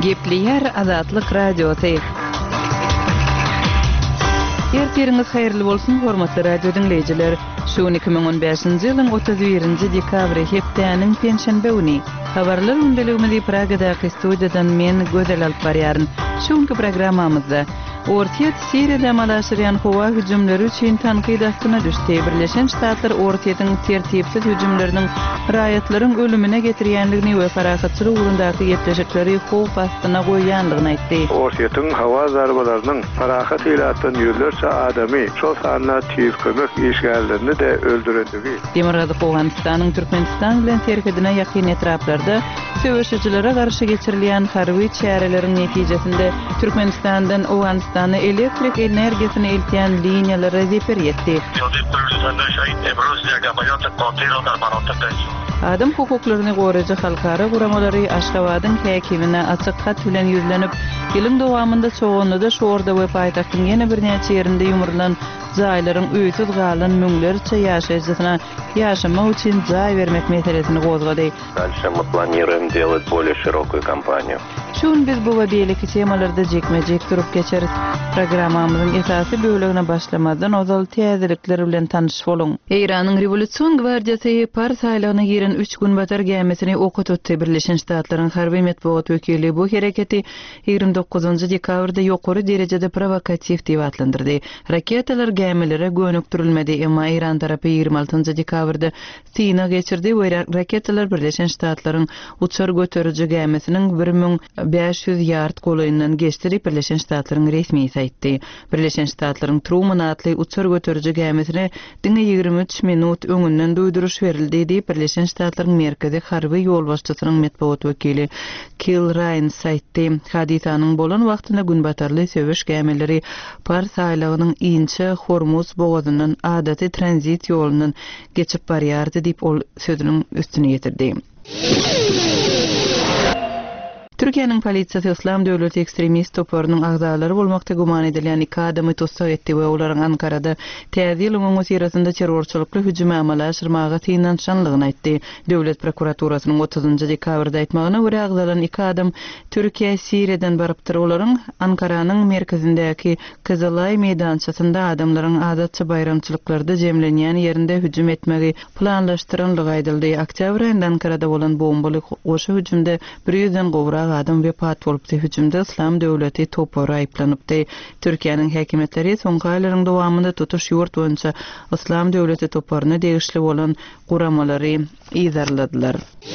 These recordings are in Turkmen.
Gepleyer Azatlyk Radiosu. Ertiriňiz haýyrly bolsun hormatly radio dinleýijiler. Şu 2015-nji ýylyň 31-nji dekabry hepdeniň penşenbe güni. Habarlar ündeligimizde Pragadaky studiýadan men Gözel alyp barýaryn. Şuňky programmamyzda Ortiýet Siriýada malaşyrýan howa hüjümleri üçin tanqid astyna düşdi. Birleşen Ştatlar Ortiýetiň tertipsiz hüjümleriniň raýatlaryň ölümine getirýänligini we parahatçylyk ugrundaky ýetleşikleri howp astyna goýýanlygyny aýtdy. Ortiýetiň hawa zarbalarynyň parahat ýylatdan ýüzlerçe adamy şol sanyna tüýüp kömek işgärlerini de öldürendigi. Demirgady Owganystanyň Türkmenistan bilen terhedine ýakyn etraplarda söwüşçilere garşy geçirilýän harby çäreleriň netijesinde Türkmenistandan Owganystana elektrik energiýasyny eltýän liniýalar reper etdi. Adam hukuklaryny goraýjy halkara guramalary Aşgabatyň häkimine açyk hat bilen ýüzlenip, ýylyň dowamında çoğunlyda şu orda we paýtagtyň ýene bir näçe ýerinde ýumurlan jaýlaryň öýsüz galan müňlerçe ýaşaýjysyna ýaşamak üçin jaý bermek meselesini gozgady. Дальше мы планируем делать более широкую кампанию. Şun biz bu we beýleki temalarda jekmejek durup geçeriz. Programmamyzyň esasy bölegine başlamadan ozal täzelikler bilen tanyş boluň. Iranyň Rewolýusiýon gwardiýasy par saýlagyna giren 3 gün batar gämesini okutdy. Birleşen Ştatlaryň harby medeniýet wekili bu hereketi 29-njy dekabrda ýokary derejede provokativ diýip atlandyrdy. Raketalar gämelere gönükdirilmedi, emma Iran tarapy 26-njy dekabrda Sina geçirdi we raketalar Birleşen Ştatlaryň uçar göteriji gämesiniň 1500 ýard golaýyndan geçdirip Birleşen Ştatlaryň resmi saýtdy. Birleşen Ştatlaryň Truman atly uçar göteriji gämesine diňe 23 minut öňünden duýduruş berildi diýip Birleşen Ştatlaryň merkezi harby ýolbaşçysynyň medeniýet wekili Kill Ryan saýtdy. Hadisanyň bolan wagtynda gün batarly söwüş gämeleri par saýlagynyň inçe Hormuz boğazyndan adaty tranzit ýolundan geçip barýardy diýip ol sözüniň üstüne ýetirdi. Türkiýanyň polisiýasy Islam döwleti ekstremist toparynyň agzalary bolmakda guman edilen 2 adamy tutsak etdi we olaryň Ankarada täze ýylyň öňüsirasynda terrorçylykly hüjüm amalaşyrmaga synanşanlygyny aýtdy. Döwlet prokuraturasynyň 30-njy dekabrda aýtmagyna görä agzalan 2 adam Türkiýe Siriýadan barypdyr. Olaryň Ankaranyň merkezindäki Kızılay meýdançasynda adamlaryň adatça bayramçylyklarda jemlenýän ýerinde hüjüm etmegi planlaşdyrylanlygy aýdyldy. Oktyabr aýynda Ankarada bolan bombaly goşa hüjümde 100den gowrak adam wepat bolupdy. Hüjümde Islam döwleti topary aýplanypdy. Türkiýanyň häkimetleri soňky aýlaryň dowamında tutuş ýurt boýunça Islam döwleti toparyna degişli bolan guramalary ýazarladylar.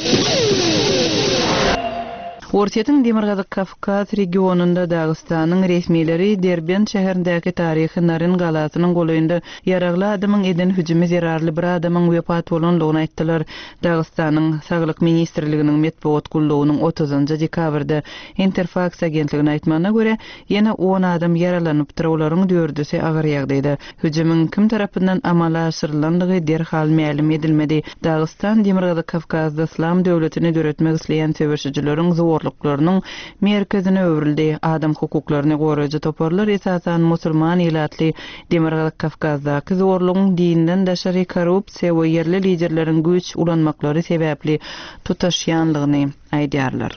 Ortiýetiň Demirgady Kafkaz regionunda Dagystanyň resmileri Derbent şäherindäki taryhy Narin galasynyň golaýynda ýaragly adamyň eden hüjümi zerarly bir adamyň wepat bolanlygyny aýtdylar. Dagystanyň Saglyk ministrliginiň medeniýet gullugynyň 30-njy dekabrda Interfax agentligine aýtmagyna görä, ýene 10 adam yaralanypdyr, olaryň 4-si agyr ýagdaýda. Hüjümiň kim tarapyndan amala aşyrylanlygy derhal ma'lum edilmedi. Dagestan Demirgady Kafkazda Islam döwletini döretmek isleýän söwüşçileriň zorluklarynyň merkezine öwrildi. Adam hukuklaryny goraýjy toparlar esasan musulman ýylatly Demirgady Kafkazdaky zorlugyň dinden daşary korrupsiýa we ýerli liderleriň güç ulanmaklary sebäpli tutaşýanlygyny aýdýarlar.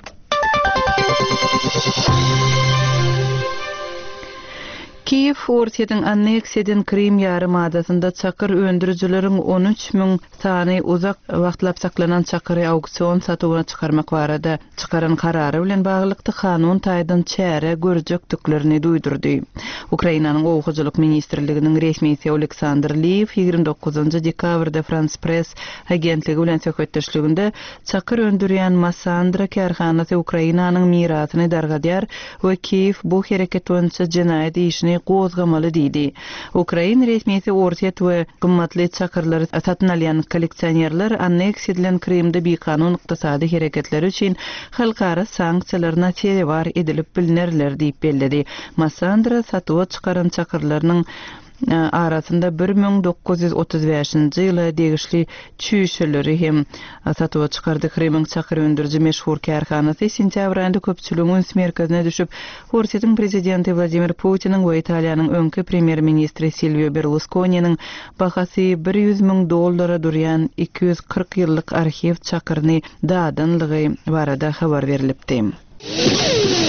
Kiev Ortiýetiň anneksiýadan Krim ýarymadasyna çakyr öndürjüleriň 13.000 sany uzak wagtlap saklanan çakyry auksion satywyna çykarmak barada çykaran karary bilen baglykdy kanun taýdan çäre görjekdiklerini duýdurdy. Ukrainanyň Owguçylyk ministrliginiň resmisi Oleksandr Liev 29-njy dekabrda France Press agentligi bilen söhbetdeşliginde çakyr öndürýän Masandra karhanasy Ukrainanyň mirasyny dargadýar we Kiev bu hereket boýunça jenaýat işini gozgamaly diýdi. Ukraina resmiýeti Ortiýet we gymmatly çakyrlary satyn alýan kolleksionerler anneksiýa edilen Krimde bekanun ykdysady hereketleri üçin halkara sanksiýalaryna täzebar edilip bilinirler diýip belledi. Masandra satywa çykaran çakyrlarynyň arasında 1935-nji ýyla degişli çüýşeleri hem satywa çykardy. Kremň çakyr öndürji meşhur karhanasy sentýabr aýynda köpçüligiň merkezine düşüp, Ortiýetiň prezidenti Vladimir Putiniň we Italiýanyň öňki premier ministri Silvio Berlusconi'niň bahasy $100.000 durýan 240 ýyllyk arxiv çakyryny dadanlygy barada habar berilipdi.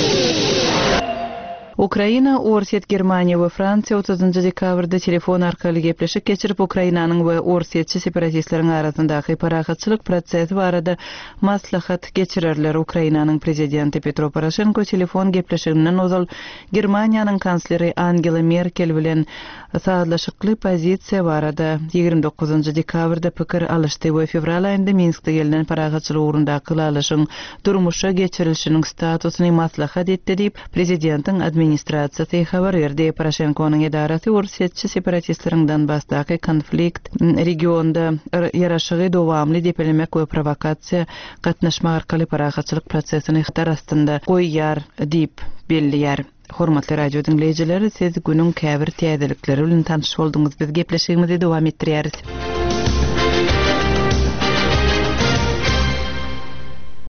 Ukraina, Orset, Germaniya we Fransiya 30 dekabrda telefon arkaly gepleşik geçirip Ukrainanyň we Orsetçi separatistleriň arasyndaky parahatçylyk prosesi barada maslahat geçirerler. Ukrainanyň prezidenti Petro Poroshenko telefon gepleşiginden ozal Germaniýanyň kansleri Angela Merkel bilen saatlaşykly pozisiýa barada 29 dekabrda pikir alışdy we fevral aýynda Minskde gelinen parahatçylyk ugrundaky alyşyň durmuşa geçirilişiniň statusyny maslahat etdi diýip prezidentiň administrasiýasy habar berdi. Poroshenkonyň edarasy Orsetçi separatistlerinden başdaky konflikt regionda ýaraşygy dowamly diýip bilmek we provokasiýa gatnaşma arkaly parahatçylyk prosesini ihtar astynda goýýar diýip belliýär. Hormatly radio dinleýijileri, siz günüň käbir täzelikleri bilen tanyş boldunuz. Biz gepleşigimizi dowam etdirýäris.